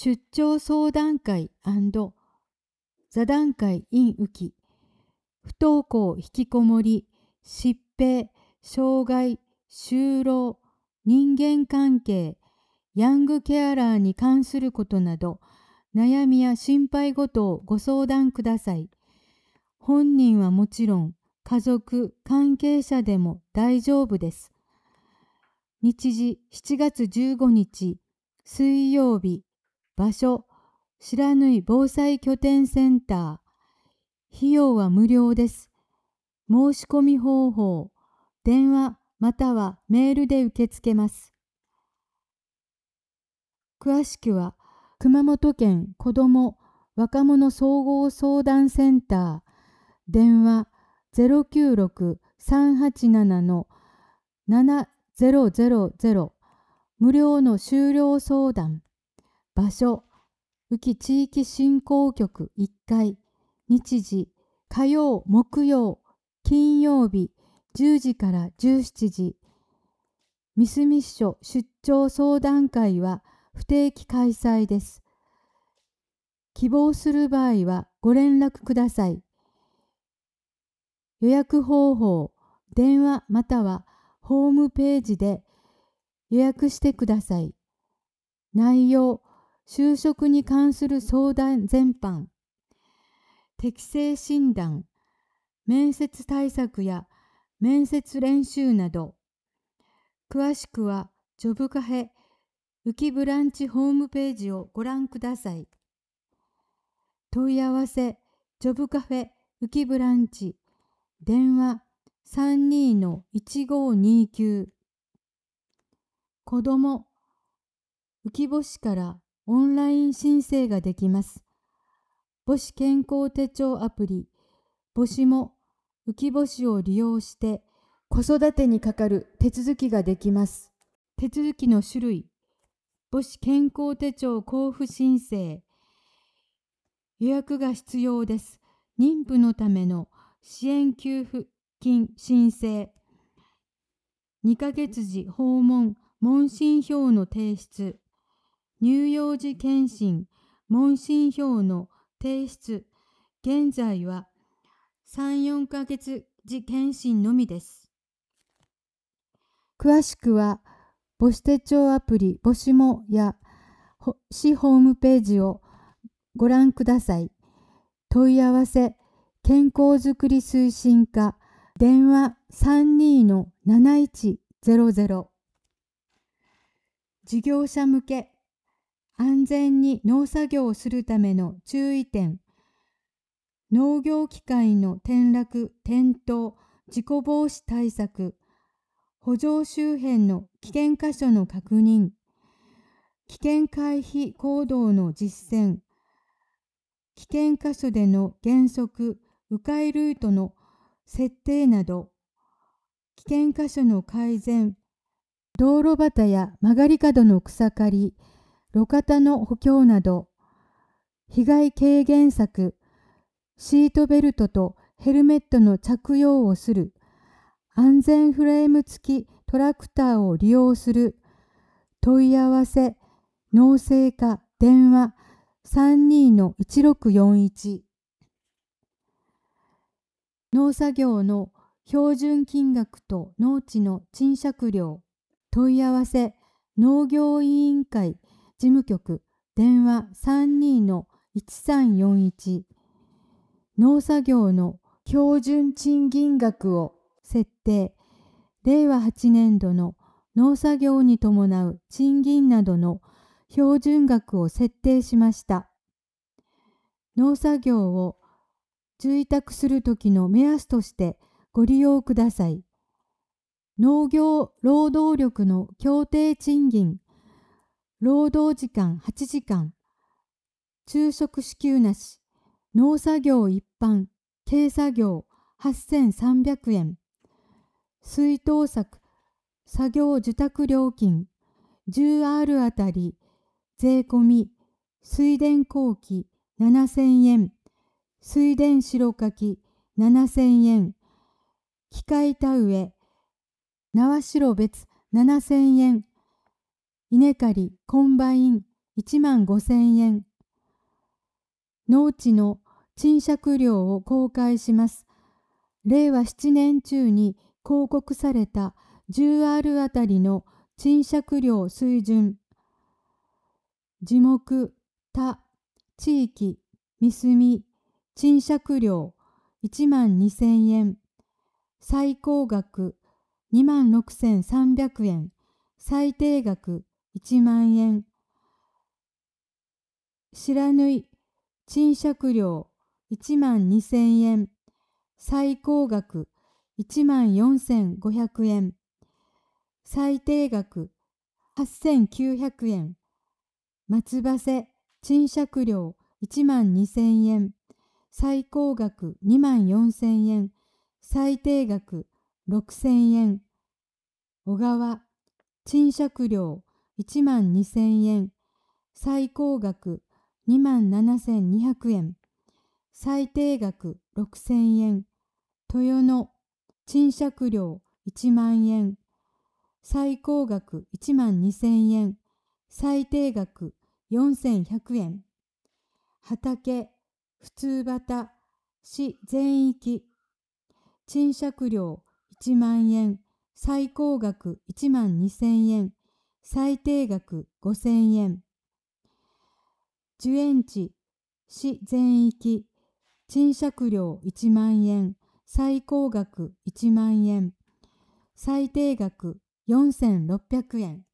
出張相談会座談会 in 浮き、不登校引きこもり、疾病、障害、就労、人間関係、ヤングケアラーに関することなど、悩みや心配事をご相談ください。本人はもちろん、家族、関係者でも大丈夫です。日時7月15日、水曜日、場所、白縫防災拠点センター。費用は無料です。申し込み方法、電話またはメールで受け付けます。詳しくは、熊本県子ども若者総合相談センター、電話096-387-7000、無料の終了相談。場所、宇城地域振興局1階、日時、火曜、木曜、金曜日、10時から17時。三隅署出張相談会は不定期開催です。希望する場合はご連絡ください。予約方法、電話またはホームページで予約してください。内容、就職に関する相談全般、適性診断、面接対策や面接練習など、詳しくはジョブカフェ浮きブランチホームページをご覧ください。問い合わせ、ジョブカフェ浮きブランチ、電話32-1529。子ども、浮き星からオンライン申請ができます。母子健康手帳アプリ、母子も浮き星を利用して子育てにかかる手続きができます。手続きの種類、母子健康手帳交付申請、予約が必要です。妊婦のための支援給付金申請、2ヶ月時訪問問診票の提出、乳幼児検診問診票の提出、現在は3、4ヶ月時検診のみです。詳しくは母子手帳アプリ母子もや市ホームページをご覧ください。問い合わせ、健康づくり推進課、電話32-7100。事業者向け、安全に農作業をするための注意点、農業機械の転落・転倒、事故防止対策、圃場周辺の危険箇所の確認、危険回避行動の実践、危険箇所での原則、迂回ルートの設定など、危険箇所の改善、道路端や曲がり角の草刈り、路肩の補強など、被害軽減策、シートベルトとヘルメットの着用をする、安全フレーム付きトラクターを利用する、問い合わせ、農政課電話32-1641。農作業の標準金額と農地の賃借料、問い合わせ、農業委員会事務局電話32-1341。農作業の標準賃金額を設定、令和8年度の農作業に伴う賃金などの標準額を設定しました。農作業を受託するときの目安としてご利用ください。農業労働力の協定賃金、労働時間8時間、昼食支給なし、農作業一般、軽作業8300円、水稲作、作業受託料金、10R あたり、税込み、水田後期7000円、水田白柿7000円、機械田植え、縄代別7000円、稲刈りコンバイン 15,000円。農地の賃借料を公開します。令和7年中に公告された 10R あたりの賃借料水準。樹木、他、地域、未住、賃借料12,000円。最高額26,300円。最低額1万円。白縫い、賃借料12,000円。最高額14,500円。最低額8,900円。松葉瀬、賃借料12,000円。最高額24,000円。最低額6,000円。小川、賃借料12,000円。最高額27,200円。最低額6,000円。豊野、賃借料1万円。最高額12,000円。最低額4,100円。畑、普通畑、市全域。賃借料1万円。最高額12,000円。最低額5,000円。受園地、市全域。賃借料1万円。最高額1万円。最低額4,600円。